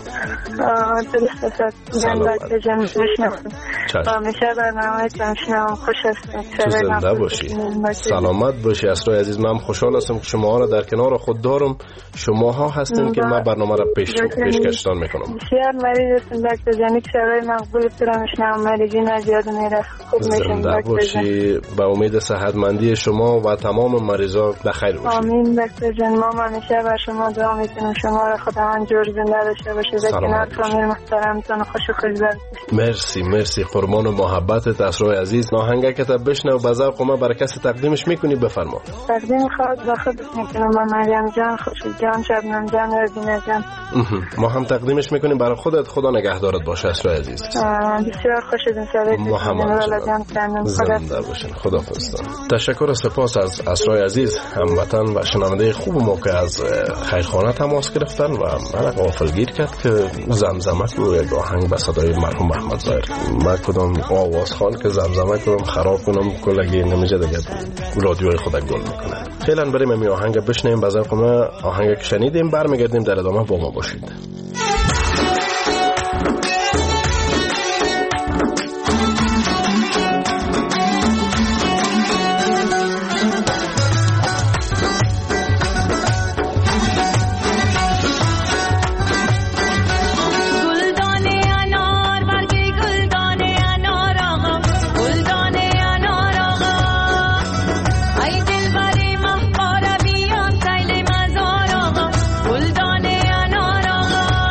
Q: آه درست است. من دکتر جان بشنوم. همیشه برنامه تمیشنم. خوش هستم.
M: زنده باشی. سلامت باشی. اسرای عزیز من خوشحال هستم که شما را در کنار خود دارم. شماها هستین که من برنامه را پیش پیشکشتان میکنم.
Q: بسیار مریض هستم دکتر جان. یک شبای مقبول تو میشنم. مریضی نزیاد میره. خوب میشم.
M: زنده باشی. به امید صحتمندی شما و تمام مریضا بخیر باشید.
Q: آمین دکتر جان. ما همیشه بر شما دعا میکنیم شما را خداوند جور زنده داشته باشه. در کنار فامیل محترمتون خوش و خوشبخت.
M: مرسی مرسی قربان و محبتت اسرای عزیز. آهنگ که بشنو به ذوق ما برای کسی تقدیمش میکنی؟ بفرما.
Q: تقدیم خود به خودت میکنم. با مریم جان، خوشی جان، شبنم جان و دینه جان.
M: ما هم تقدیمش میکنیم برای خودت. خدا نگهدارت باشه اسرای عزیز.
Q: بسیار خوشیدم سرت.
M: محمد جان زنده باشین. خداحافظ. تشکر و سپاس از اسرای عزیز هموطن و شنونده خوب ما که از خیرخانه تماس گرفتن و من غافلگیر کرد که زمزمه کو یک آهنگ به صدای مرحوم احمد ظاهر. من کدام آواز خان که زمزمه کنم خراب کنم کلگی نمیشه دیگه رادیوی خود گل میکنه. فعلا بریم می آهنگ بشنیم. به ذوق ما آهنگ که شنیدیم برمیگردیم در ادامه با ما باشید.
R: گلدان انار آقا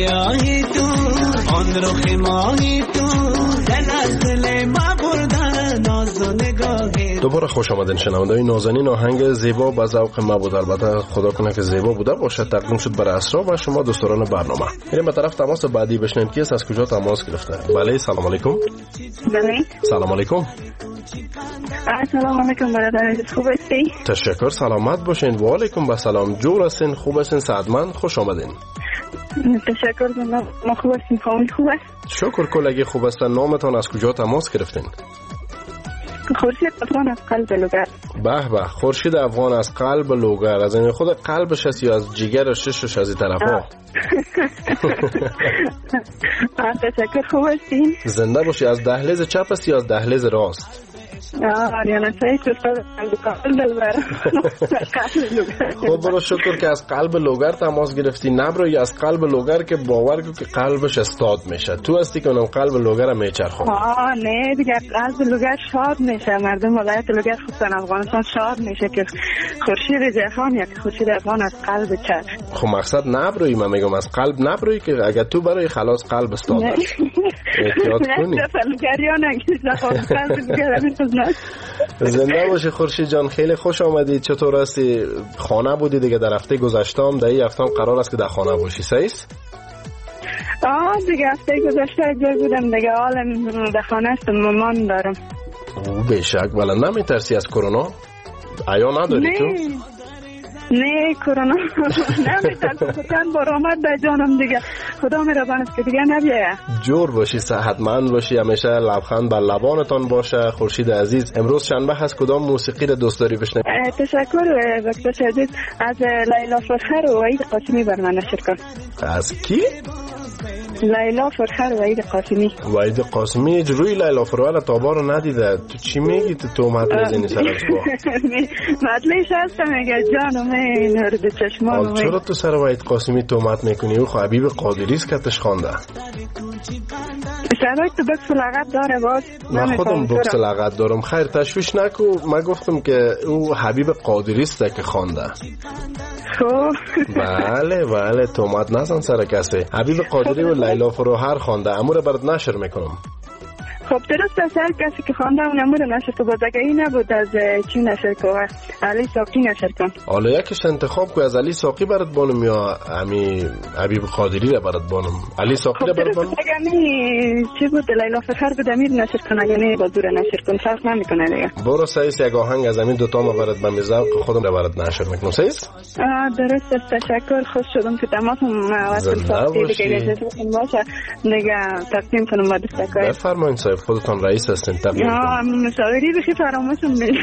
O: سیاهی تو آن رخ ماهی تو دل از دل ما بردن ناز و نگاهی.
M: دوباره خوش آمدین شنونده‌های نازنین. آهنگ زیبا به ذوق ما بود، البته خدا کنه که زیبا بوده باشه. تقدیم شد برای اسرا و شما دوستان برنامه. میریم به طرف تماس بعدی بشنویم کی است، از کجا تماس گرفته. بله سلام علیکم.
Q: بله
M: سلام علیکم.
Q: سلام علیکم برادر، خوب هستی؟
M: تشکر، سلامت باشین. و علیکم السلام. جور هستین؟ خوب هستین؟ سعادتمند؟ خوش آمدین.
Q: تشکر جناب، ما خوب هستیم. فامیل خوب است؟
M: شکر کلگی خوب هستن. نامتان از کجا تماس گرفتین؟
Q: خورشید افغان از قلب لوگر.
M: به به، خورشید افغان از قلب لوگر. از این خود قلبش است یا از جگر و ششش از این طرف ها؟
Q: تشکر، خوب هستین؟
M: زنده باشی. از دهلیز چپ است یا از دهلیز راست؟
Q: آریانا سعید استاد دلبر.
M: خب برو شکر که از قلب لوگر تماس گرفتی. نبرو یا از قلب لوگر که باور کن که قلبش استاد میشه. تو هستی که اونم قلب لوگر هم میچرخونه.
Q: آه نه دیگه، قلب لوگر شاد میشه. مردم ولایت لوگر خصوصا افغانستان شاد میشه که خورشید جهان یا خورشید افغان از قلب چرخ.
M: خب مقصد نبروی، من میگم از قلب نبروی که اگه تو برای خلاص قلب استاد احتیاط کنی. زنده باشی خورشید جان، خیلی خوش آمدید. چطور هستی؟ خانه بودی دیگه در هفته گذشته هم، در این هفته هم قرار است که در خانه باشی، صحیح است؟
Q: آه دیگه هفته گذشته جای بودم دیگه، حالا در خانه است، مامان دارم.
M: بشک. ولی نمیترسی از کرونا؟ آیا نداری تو؟
Q: نه کرونا نمیترسم، چند بار آمد به جانم دیگه. خدا مهربان است که دیگه نبیه. جور
M: باشی، صحتمند باشی، همیشه لبخند بر لبانتان باشه. خورشید عزیز، امروز شنبه هست، کدام موسیقی را دوست داری بشنوی؟
Q: تشکر دکتر عزیز. از لیلا فرخر و وحید قاسمی بر من نشر کن.
M: از کی؟
Q: لیلا فرخر و وحید قاسمی.
M: وحید قاسمی روی لیلا فرخر تابا رو ندیده. تو چی میگی؟ تو تومت میزنی سرش با
Q: مطلعش هستم میگه جانم این هرد چشمانم.
M: چرا تو سر وحید قاسمی تومت میکنی؟ او حبیب قادری است که تش خوانده.
Q: شاید تو بکس لغت داره باز.
M: من خودم بکس لغت دارم. خیر تشویش نکو، من گفتم که او حبیب قادری است که خوانده.
Q: خب
M: بله بله، تومت نزن سر کسی. حبیب قادری و لیلا فروهر خوانده. امور برات نشر میکنم.
Q: خب درست است، هر کسی که خوانده اون امور نشر که بازگهی نبود. از چی نشر که؟ علی ساقی نشر کن.
M: حالا یکیش انتخاب که از علی ساقی برات بانم یا امی حبیب قادری را برات بانم؟ علی ساقی را برات بانم؟
Q: اگه چی بود لیلا فخر بود امیر نشر کن، اگه نه با دور نشر کن، فرق نمیکنه دیگه.
M: برو سعیس یک آهنگ از امین دوتا ما برات به میزاق خودم را برات نشر میکنم. سعیس؟
Q: درست است، تشکر. خوش شدم که تماسم واسه ساقی دیگه اجازه باشه دیگه تقدیم کنم با دوستای.
M: بفرمایید صاحب، خودتان رئیس هستین. تقدیم
Q: کنم. مشاوری بخی فراموشم میشه.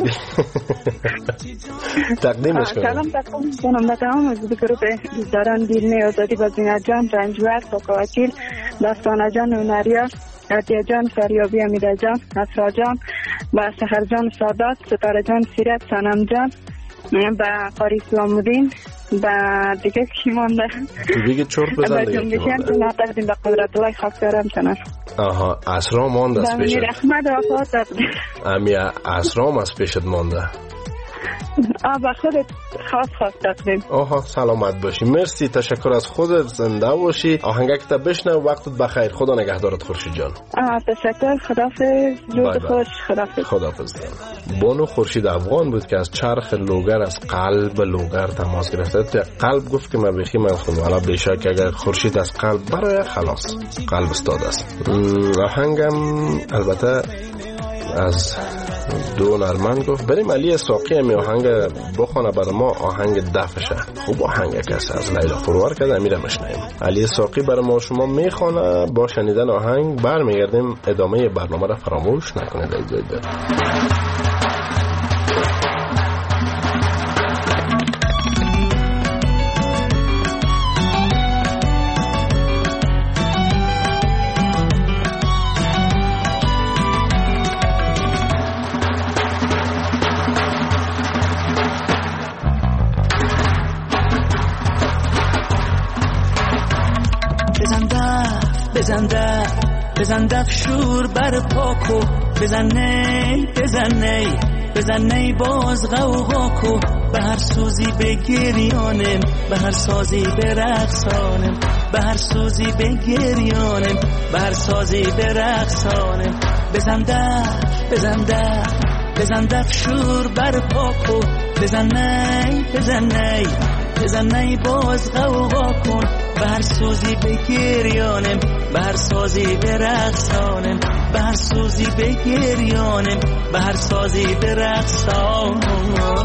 M: تقدیمش کنم.
Q: سلام تقدیم کنم به تمام از گروه دوستداران دیرینه آزادی با زینت جان، رنجور، فاقا وکیل، دستانه جان، اونریا، عدیه جان، فریابی، امیده جان، اسرا جان، با سحر جان سادات، ستاره جان سیرت، سنم جان، با قاری اسلام الدین، با دیگه کی مانده؟
M: دیگه چرت بزن دیگه.
Q: با جنبشی هم تقدیم به قدرت الله خاکسارم تنر.
M: آها، اسرا مانده است پیشت.
Q: امیر احمد وفات داد.
M: امیر اسرام از پیشت مانده.
Q: آه با خودت خاص خاص تقدیم.
M: آها، سلامت باشی. مرسی، تشکر از خودت. زنده باشی. آهنگک تا بشنو. وقتت بخیر. خدا نگهدارت خورشید جان.
Q: آه تشکر. خدافظ. روز خوش. خدافظ.
M: خدافظ. بانو خورشید افغان بود که از چرخ لوگر، از قلب لوگر تماس گرفته. تو قلب گفت که من بخی من گفتم حالا بیشک اگر خورشید از قلب برای خلاص قلب استاد است. آهنگم البته از دو نرمن گفت بریم علی ساقی همی آهنگ بخونه بر ما. آهنگ دفشه خوب آهنگ کسی از لیلا فروهر کرده امیره مشنیم. علی ساقی بر ما شما میخونه. با شنیدن آهنگ برمیگردیم. ادامه برنامه را فراموش نکنید. ایجاد
O: بزن دف بزن دف شور بر پاکو بزن نی بزن نی بزن ای باز غوغا کو به هر سوزی به گریانم به هر سازی به رقصانم به هر سوزی به گریانم به هر سازی به رقصانم بزن دف بزن دف بزن دف شور بر پاکو بزن نی بزن نی بزن نی باز غوغا کن به هر سوزی به گریانم به هر سازی به رقصانم به هر سوزی به گریانم به هر سازی به رقصانم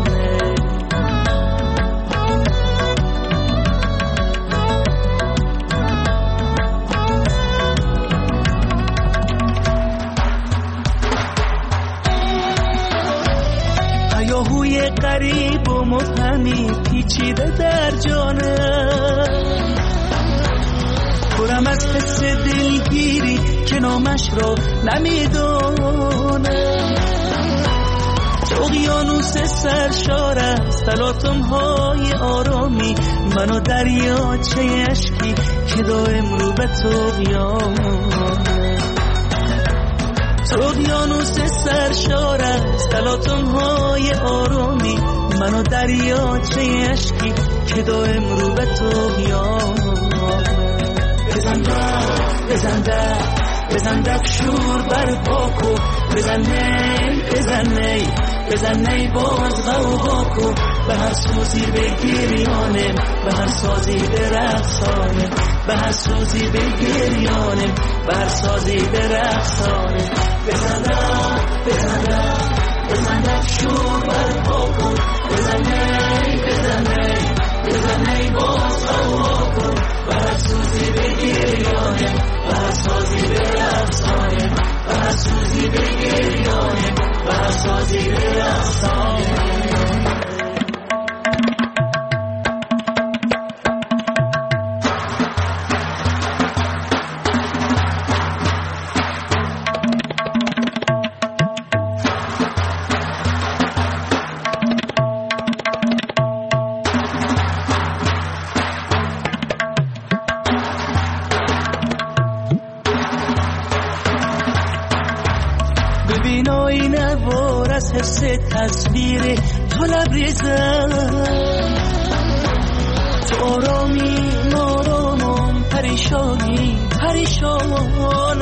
O: هیاهوی غریب و مبهمی پیچیده در جانم پرم از حس دلگیری که نامش رو نمیدونم تو اقیانوس سرشار است تلاطم های آرامی منو دریاچه اشکی که دائم رو به طغیانه تو اقیانوس سرشار است تلاطم های آرامی منو دریاچه اشکی که دائم رو به طغیانه بزن دف بزن دف بزن دف شور بر پاکو بزن نی بزن نی بزن نی باز غوغا کو به هر سوزی به گریانم به هر سازی به رقصانم به هر سوزی به گریانم به هر سازی به رقصانم بزن دف بزن دف بزن دف شور بر پاکو بزن نی بزن نی بزن نی باز غوغا کو به هر سوزی به گریانم به هر سازی به رقصانم به هر سوزی به گریانم به هر سازی به رقصانم حس تصویر تو لبریزم تو آرامی نارامم پریشانی پریشانم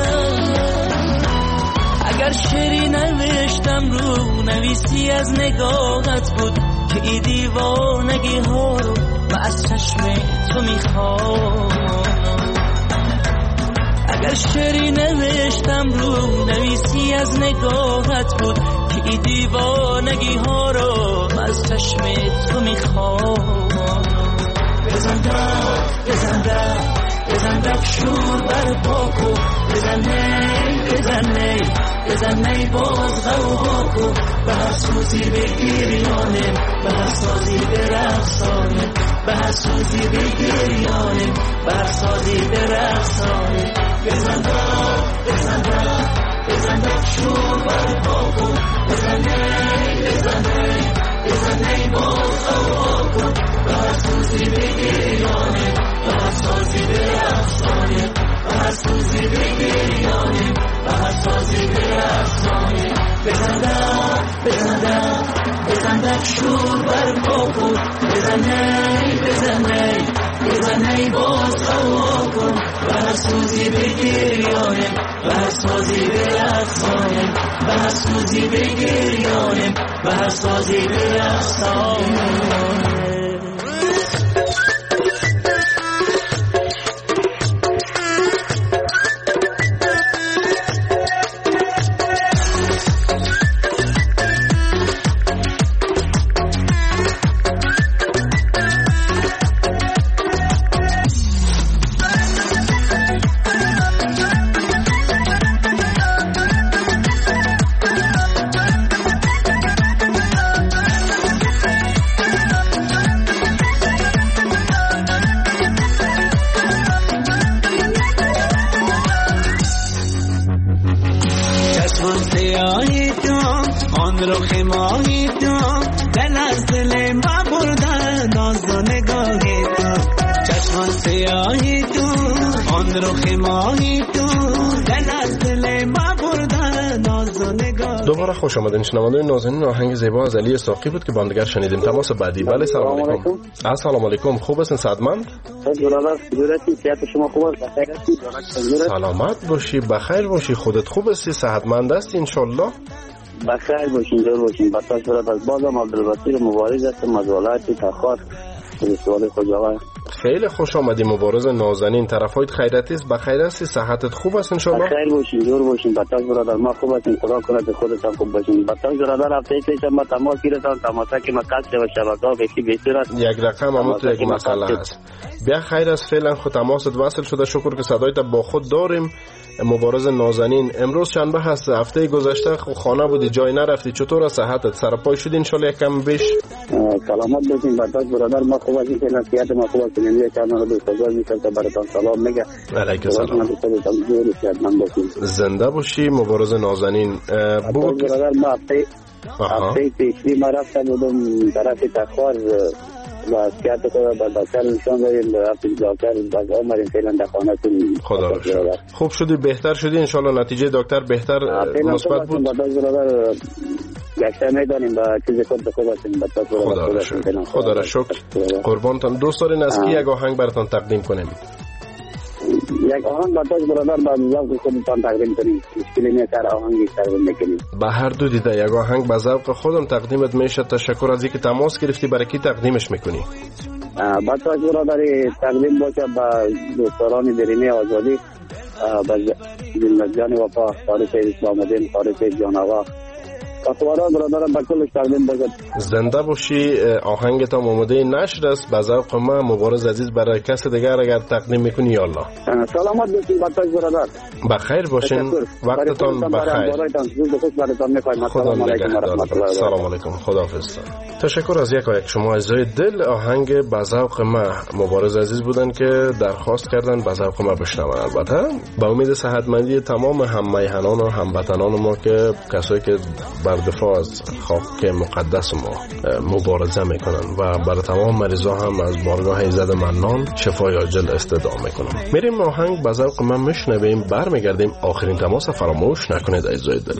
O: اگر شعری نوشتم رو نویسی از نگاهت بود که ای دیوانگی ها رو من از چشم تو میخوام اگر شعری نوشتم رو نویسی از نگاهت بود که ای دیوانگی ها رو از چشم تو میخوام بزن دف بزن دف بزن دف شور بر پاکو بزن نی بزن نی بزن نی باز غوغا کو به هر سوزی به گریانم به هر سازی به رقصانم به هر سوزی به گریانم به هر سازی به رقصانم بزن دف بزن دف بزن دف شور بر پاکو بزن نی بزن نی بزن نی باز غوغا کو به هر سوزی به گریانم به هر سازی به رقصانم به هر سوزی به گریانم به هر سازی به رقصانم بزن دف بزن دف بزن دف شور بر پاکو بزن نی بزن نی بزن نی باز غوغا کن به هر سوزی به گریانم به هر سازی به رقصانم به هر سوزی به گریانم به هر سازی به رقصانم رو خماهی تو دل از دل ما بردن ناز و نگاه
M: دوباره خوش آمدین شنوندگان نازنین. آهنگ زیبا از علی ساقی بود که باندگر شنیدیم. تماس بعدی. بله سلام علیکم. السلام علیکم. خوب هستین سعدمند؟
R: شما خوب هستید؟
M: سلامت باشی، بخیر باشی. خودت خوب هستی؟ صحتمند هستی ان شاء الله؟
R: بخیر باشین، جور باشین. باتاش برات از بازم عبدالبصیر مبارز هستم از ولایت تخار. سوال خواجه.
M: خیلی خوش آمدی مبارز نازنین. طرفایت خیرتی است؟ بخیر هستی؟ صحتت خوب است ان شاء الله؟
R: بخیر باشین، جور باشین. باتاش برادر ما خوب هستین. خدا کنه خودتان خوب باشین. باتاش برادر هفته پیش ما تماس گرفتم، تماسا که مقصد و شبکه‌ها بهشی بهتر است.
M: یک رقم هم تو یک مسئله است. بیا خیر است. فعلا خود تماست وصل شده. شکر که صدایت با خود داریم. مبارز نازنین، امروز شنبه هست. هفته گذشته خانه بودی، جای نرفتی. چطور است صحتت؟ سرپای شدی ان شاء الله یکم بیش؟
R: سلامت باشین. باتاش برادر ما خوب هستیم. فعلا صحت ما خوب است. نمیشه چند رو دوست دارم میشم تا براتون سلام میگم.
M: علیکم سلام. زنده باشی مبارز نازنین.
R: بود برادر ما هفته هفته پیشی ما رفتم بودم طرف تخار و صحت خود با دکتر نشان دادیم. رفتیم دکتر باز آمدیم فعلا در خانه تون.
M: خدا رو شکر. خوب شدی؟ بهتر شدی ان شاء الله؟ نتیجه دکتر بهتر مثبت بود؟
R: برادر گشته میدانیم با چیز خود خوب هستیم.
M: خدا رو شکر. خدا رو شکر. قربانتان. دوست دارین از کی یک آهنگ براتون تقدیم کنیم؟
R: یک آهنگ باتاش برادر با ذوق خودتان تقدیم کنیم. مشکلی نیست، هر آهنگی تقدیم میکنیم.
M: به هر دو دیده یک آهنگ به ذوق خودم تقدیمت میشه. تشکر از اینکه تماس گرفتی. برای کی تقدیمش میکنی؟
R: باتاش برادر تقدیم باشه با دوستان درینه آزادی، با زندگان وفا، فارس اسلام الدین، فارس جان آقا، کسوارا برادرم با کلش تقدیم باشه.
M: زنده باشی. آهنگت هم آماده نشر است. به ذوق ما مبارز عزیز برای کس دیگر اگر تقدیم میکنی یا الله.
R: سلامت باشین باتاش برادر.
M: بخیر باشین. وقتتان بخیر. خدا نگهدار. سلام علیکم. خداحافظ. تشکر از یک یک شما عزیزای دل. آهنگ به ذوق ما مبارز عزیز بودن که درخواست کردن به ذوق ما بشنون. البته با امید صحتمندی تمام هم میهنان و هموطنان ما که کسایی که بر دفاع از خاک مقدس ما مبارزه میکنن و برای تمام مریضا هم از بارگاه ایزد منان شفای عاجل استدعا میکنم. میریم آهنگ به ذوق من میشنویم، برمیگردیم. آخرین تماس فراموش نکنید عزیزای دل.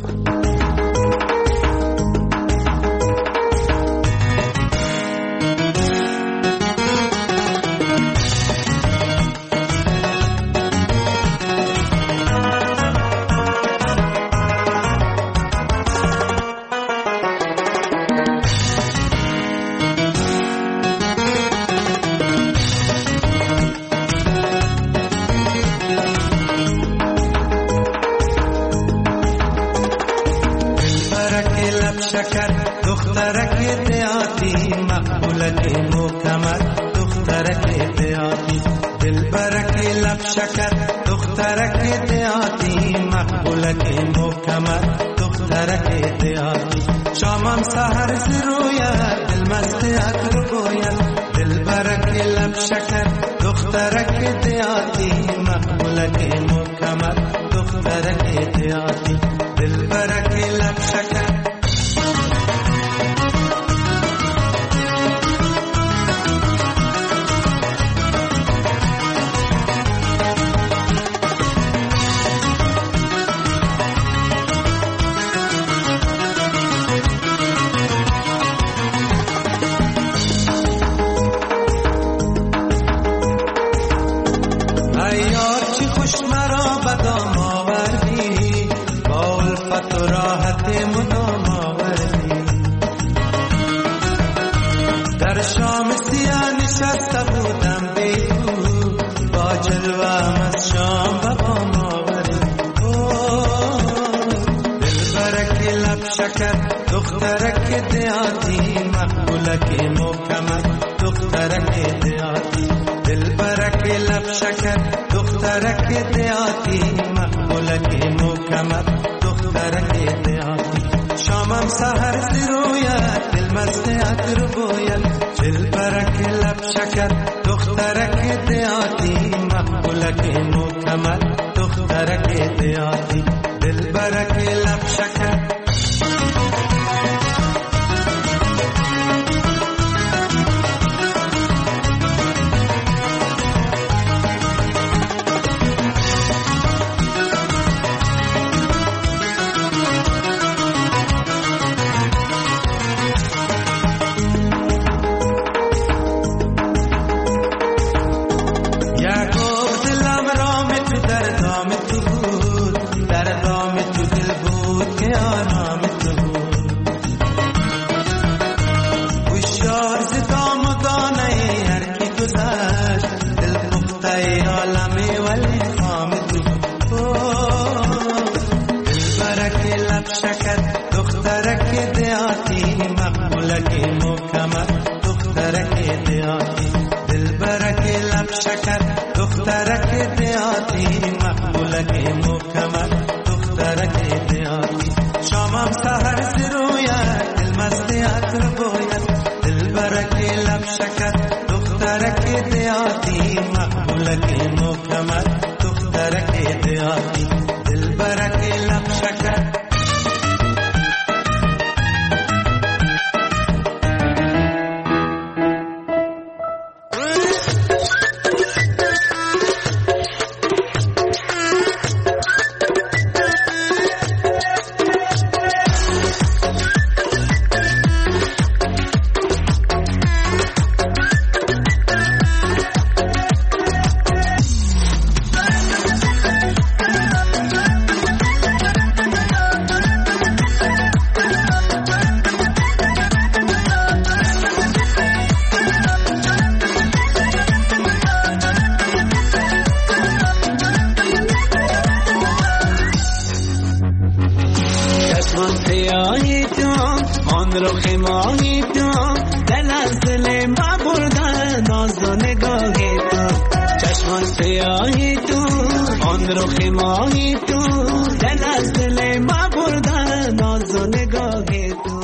O: رخ ماهی تو دل از دل ما بردن ناز و نگاه تو چشمان سیاهی تو آن رخ ماهی تو دل از دل ما بردن ناز و نگاه تو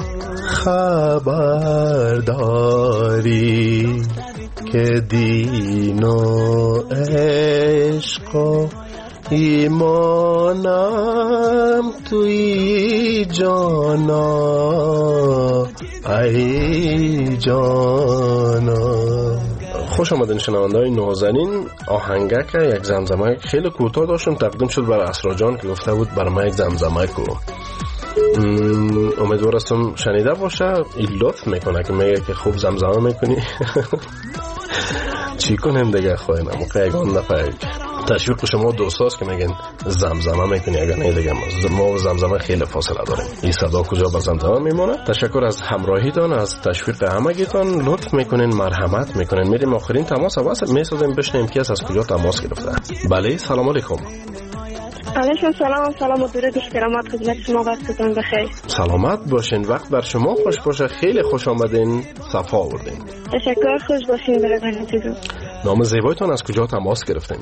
M: خبرداری که دین و عشق و ایمانم توی جانا ای جانا. خوش آمدین شنونده‌های نازنین. آهنگک یک زمزمه خیلی کوتاه داشتم تقدیم شد برای اسرا جان که گفته بود برای من یک زمزمه کو. امیدوار هستم شنیده باشه. این لطف میکنه که میگه که خوب زمزمه میکنی. چی کنیم دیگه خواهیم موقع یکان نفر تشویق شما دوستاست که میگن زمزمه میکنی اگر نه دیگه ما و زمزمه خیلی فاصله داریم. این صدا کجا با زمزمه میمونه. تشکر از همراهیتان، از تشویق همگیتان. لطف میکنین، مرحمت میکنین. میریم آخرین تماس اول میسازیم بشنیم کی از کجا تماس گرفته. بله سلام علیکم.
Q: علیکم سلام. سلام و درود احترامات خدمت شما. وقتتون بخیر.
M: سلامت باشین. وقت بر شما خوش باشه. خیلی خوش آمدین. صفا آوردین.
Q: تشکر. خوش باشین. برادران.
M: نام زیبایتون از کجا تماس گرفتین؟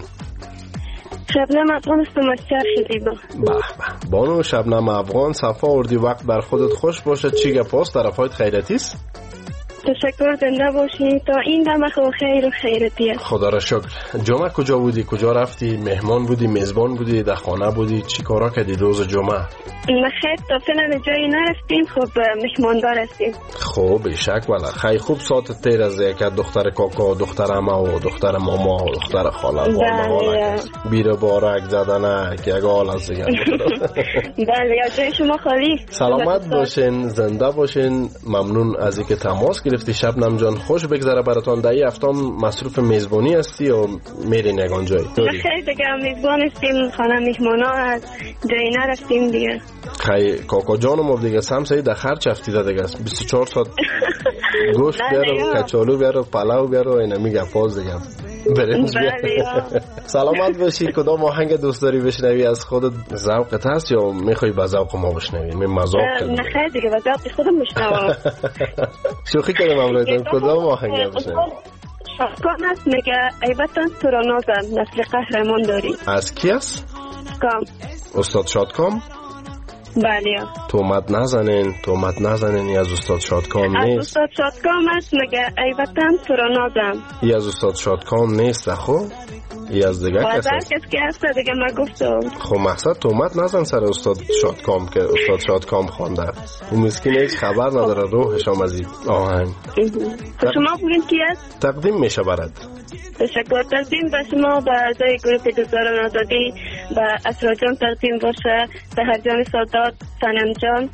Q: شبنم افغان استم از چرخ دیبا.
M: به به بانو شبنم افغان صفا آوردی. وقت بر خودت خوش باشه. چی گپاست؟ طرفایت خیرتی است؟
Q: تشکر. زنده باشی تا این دم خو خیر و خیرتی است.
M: خدا را شکر. جمعه کجا بودی؟ کجا رفتی؟ مهمان بودی؟ میزبان بودی؟ در خانه بودی؟ چی کارا کردی روز جمعه؟
Q: نه خیر تا فعلا جایی نرفتیم. خب مهماندار هستیم.
M: خب بیشک والا خیلی خوب. ساعت تیر از یک دختر کاکا، دختر عمه و دختر ماما و دختر خاله
Q: بله
M: بیر بارک زدنک یک حال از دیگه.
Q: بله جای شما خالی.
M: سلامت باشین، زنده باشین. ممنون از اینکه تماس گرفتی شبنم جان. خوش بگذره براتون. در این هفته مصروف میزبانی هستی یا میرین یگان جای؟
Q: خیلی دیگه میزبان هستیم. خانه میهمانا هست. جایی نرفتیم دیگه.
M: خیلی کاکا جانم دیگه سمسایی در خرچ افتیده دیگه بیست و چهار ساعت گوشت بیارو، کچالو بیارو، پلاو بیارو، اینا میگه پاز دیگه برنج بیارو. سلامت باشی. کدام آهنگ دوست داری بشنوی؟ از خودت ذوقت هست یا میخوای با ذوق ما بشنوی؟ من مذاق کردم.
Q: نه خیلی دیگه با ذوق خودم بشنوم.
M: شوخی کردم امروز. کدام آهنگ بشنوی؟
Q: شادکام هست میگه ایبتان تو را نازم نسل قهرمان داری.
M: از کی است؟
Q: کام.
M: استاد شادکام؟
Q: بله.
M: تومت نزنین، تومت نزنین. از استاد شادکام نیست.
Q: از استاد شادکام هست میگه ایبتان تو را نازم.
M: ای از استاد شادکام نیست. خب ای از دیگه کسی
Q: است که هست دیگه ما گفتم.
M: خب مقصد تومت نزن سر استاد شادکام که استاد شادکام خوانده. اون مسکین هیچ خبر نداره روحش هم از این آهنگ.
Q: شما بگین کی است؟
M: تقدیم میشه برات.
Q: تشکر. تقدیم به شما، به اعضای گروه دوستداران آزادی، به اسرا جان تقدیم باشه، سحر جان سادات، سنم جان،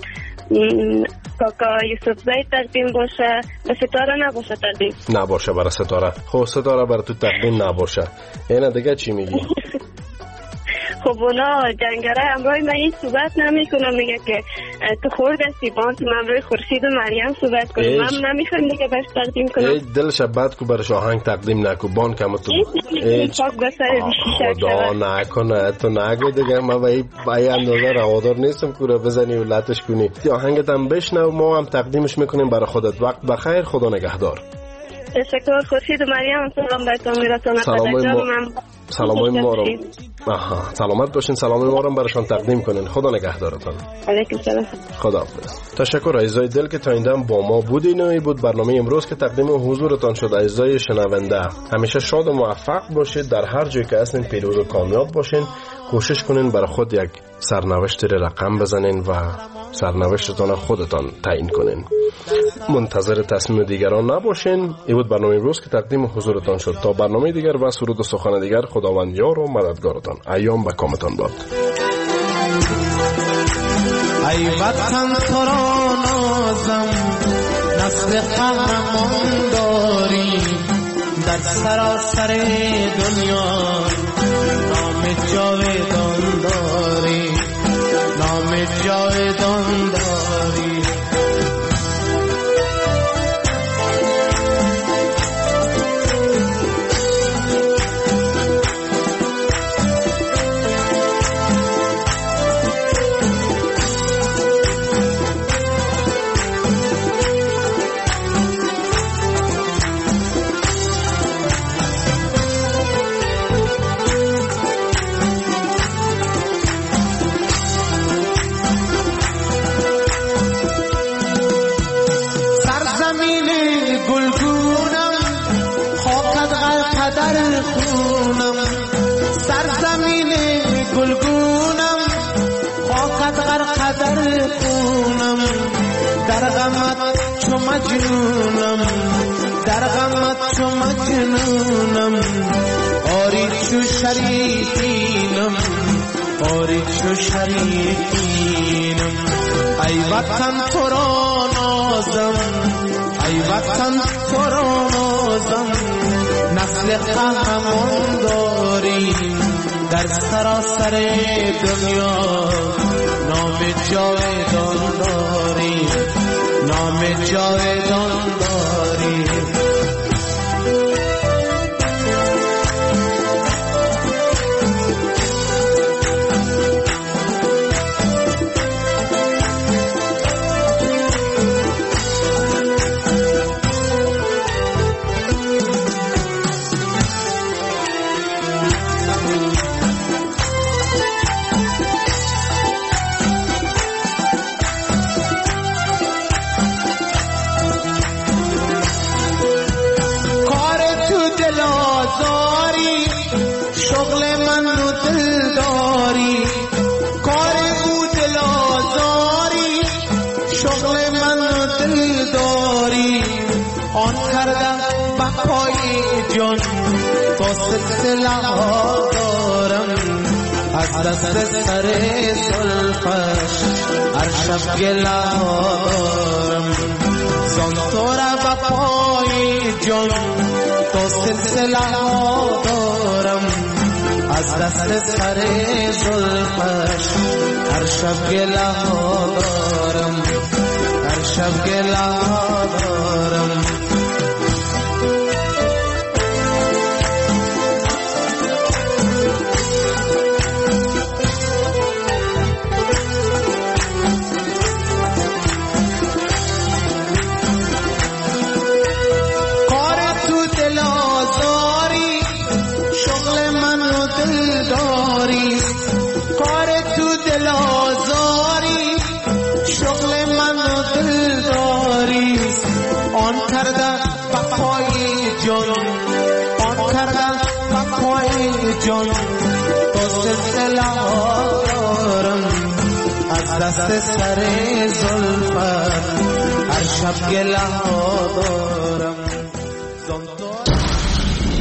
Q: کاکا یوسف زید تقدیم باشه. به ستاره نباشه تقدیم؟
M: نباشه برای ستاره. خب ستاره برای تو تقدیم نباشه. اینا دیگه چی میگی؟
Q: خب اونا جنگره امروی من این صحبت نمی کنم. میگه که تو خورد هستی بان تو امروی خورشید و مریم صحبت کنم. من نمیخوام دیگه برش تقدیم کنم.
M: ای دلش بد کو برش آهنگ تقدیم نکو. بان کم تو
Q: ایچ پاک بسر
M: خدا نکنه. تو نگو دیگه. من با این اندازه روادار نیستم که رو بزنی و لطش کنی. آهنگت هم بشنو ما هم تقدیمش میکنیم برای خودت. وقت بخیر. خدا نگهدار.
Q: تشکر. خورشید و مریم سلام بهتون میرسونه.
M: سلامای ما سلامای ما رو آها سلامت باشین. سلامای ما رو براشون تقدیم کنین. خدا نگهدارتون.
Q: علیکم سلام.
M: خدا حافظ. تشکر عزیزای دل که تا این دم با ما بودین. این بود برنامه امروز که تقدیم حضورتان شد. عزیزای شنونده همیشه شاد و موفق باشید. در هر جایی که هستین پیروز و کامیاب باشین. کوشش کنین برای خود یک سرنوشت رقم بزنین و سرنوشتتان خودتان تعیین کنین. منتظر تصمیم دیگران نباشین. این بود برنامه امروز که تقدیم حضورتان شد. تا برنامه دیگر و سرود و سخن دیگر خداوند یار و مددگارتان. ایام به کامتان باد.
O: ای وطن تو را نازم نسل قهرمان داری. در سراسر دنیا نام جاودان داری. نام جاودان داری.
S: خونم سرزمین گلگونم خاکت غرق در خونم در غمت چو مجنونم در غمت چو مجنونم آری چو شریفینم آری چو شریفینم ای وطن تو را نازم ای وطن تو را نازم نسل قهرمان داریم در سراسر دنیا نام جاودان داریم نام جاودان داریم جان با سلسله ها دارم از دست سر زلفش هر شب گله ها دارم زان تو را با پای جان با سلسله ها دارم از دست سر زلفش هر شب گله ها دارم هر شب گله ها دارم جان با سلسله ها دارم از دست سر زلفت هر شب گله ها دارم